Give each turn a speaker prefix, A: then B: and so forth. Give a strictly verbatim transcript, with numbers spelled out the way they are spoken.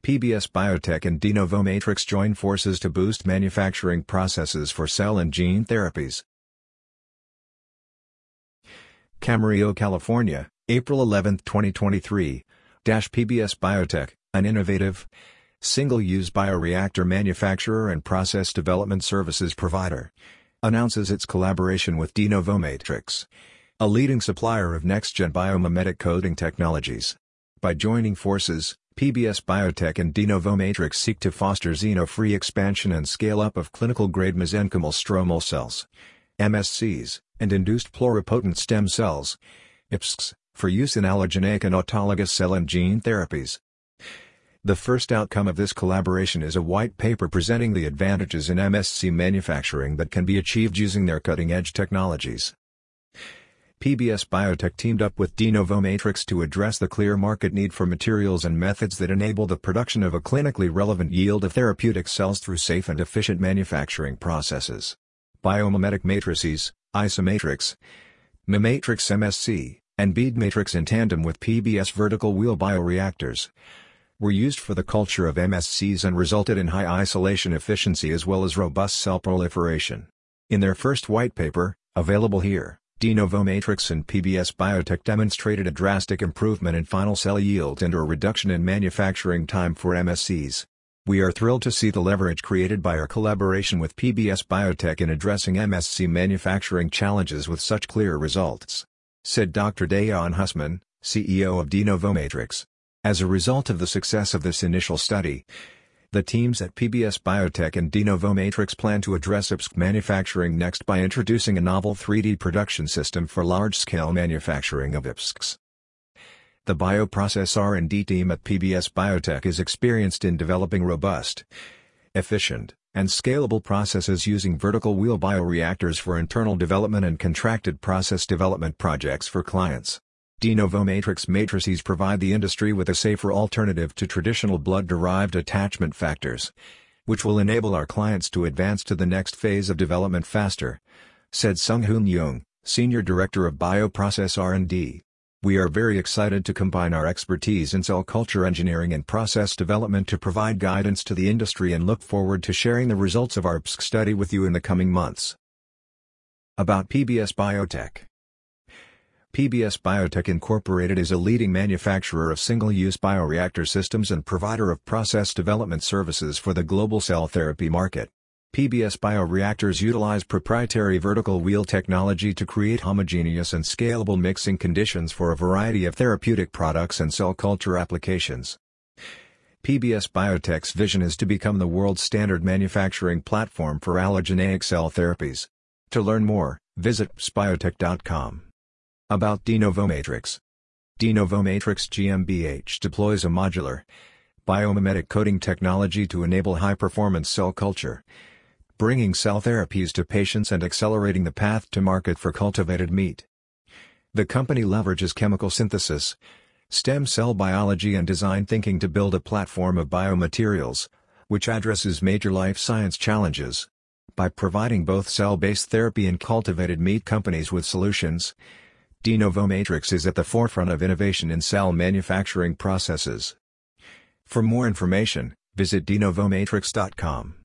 A: P B S Biotech and De Novo Matrix join forces to boost manufacturing processes for cell and gene therapies. Camarillo, California, April eleventh twenty twenty-three. P B S Biotech, an innovative, single-use bioreactor manufacturer and process development services provider, announces its collaboration with De Novo Matrix, a leading supplier of next-gen biomimetic coating technologies. By joining forces, P B S Biotech and De Novo Matrix seek to foster xeno-free expansion and scale-up of clinical-grade mesenchymal stromal cells, M S Cs, and induced pluripotent stem cells, I P S Cs, for use in allogeneic and autologous cell and gene therapies. The first outcome of this collaboration is a white paper presenting the advantages in M S C manufacturing that can be achieved using their cutting-edge technologies. P B S Biotech teamed up with De Novo Matrix to address the clear market need for materials and methods that enable the production of a clinically relevant yield of therapeutic cells through safe and efficient manufacturing processes. Biomimetic matrices, Isomatrix, Mimatrix M S C, and Bead Matrix in tandem with P B S vertical wheel bioreactors were used for the culture of M S Cs and resulted in high isolation efficiency as well as robust cell proliferation. In their first white paper, available here, De Novo Matrix and P B S Biotech demonstrated a drastic improvement in final cell yield and a reduction in manufacturing time for M S Cs. We are thrilled to see the leverage created by our collaboration with P B S Biotech in addressing M S C manufacturing challenges with such clear results, said Doctor Dayan Hussman, C E O of De Novo Matrix. As a result of the success of this initial study, the teams at P B S Biotech and De Novo Matrix plan to address I P S C manufacturing next by introducing a novel three D production system for large-scale manufacturing of I P S Cs. The bioprocess R and D team at P B S Biotech is experienced in developing robust, efficient, and scalable processes using vertical wheel bioreactors for internal development and contracted process development projects for clients. De Novo Matrix matrices provide the industry with a safer alternative to traditional blood-derived attachment factors, which will enable our clients to advance to the next phase of development faster, said Sung-Hoon Young, Senior Director of Bioprocess R and D. We are very excited to combine our expertise in cell culture engineering and process development to provide guidance to the industry and look forward to sharing the results of our I P S C study with you in the coming months. About P B S Biotech. P B S Biotech Incorporated is a leading manufacturer of single-use bioreactor systems and provider of process development services for the global cell therapy market. P B S bioreactors utilize proprietary vertical wheel technology to create homogeneous and scalable mixing conditions for a variety of therapeutic products and cell culture applications. P B S Biotech's vision is to become the world's standard manufacturing platform for allogeneic cell therapies. To learn more, visit p s biotech dot com. About De Novo Matrix. De Novo Matrix G m B H deploys a modular, biomimetic coating technology to enable high-performance cell culture, bringing cell therapies to patients and accelerating the path to market for cultivated meat. The company leverages chemical synthesis, stem cell biology and design thinking to build a platform of biomaterials, which addresses major life science challenges. By providing both cell-based therapy and cultivated meat companies with solutions, De Novo Matrix is at the forefront of innovation in cell manufacturing processes. For more information, visit de novo matrix dot com.